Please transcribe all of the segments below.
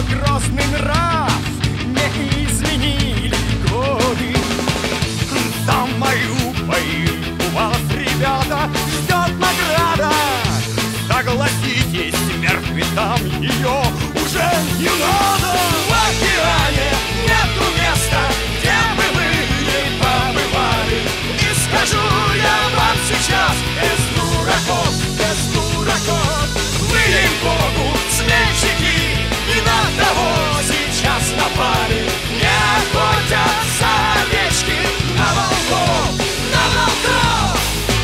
грозный нрав не изменили годы. За мою поимку вас, ребята, ждет награда. Согласитесь, мертвецам ее уже не надо. В океане нету места, где бы вы не побывали. И скажу я вам сейчас, без дураков, вы ей-богу сменщики, и на того сейчас напали. Не охотятся овечки на волков, на волков.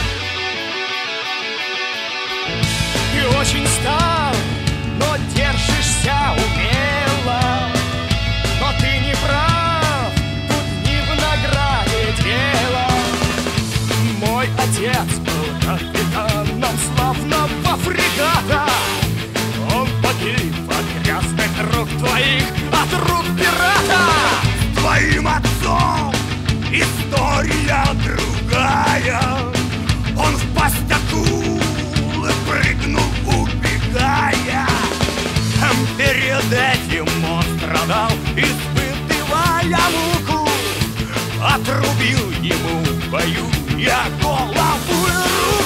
Ты очень стар, но держишься умело. Но ты не прав, тут не в награде дело. Мой отец был капитаном славного фрегата. Он погиб от грязных рук твоих, от рук пирата. Твоим отцом история другая. Он в пасть акулы прыгнул, убегая. Перед этим он страдал, испытывая муку. Отрубил ему в бою я голову и руку.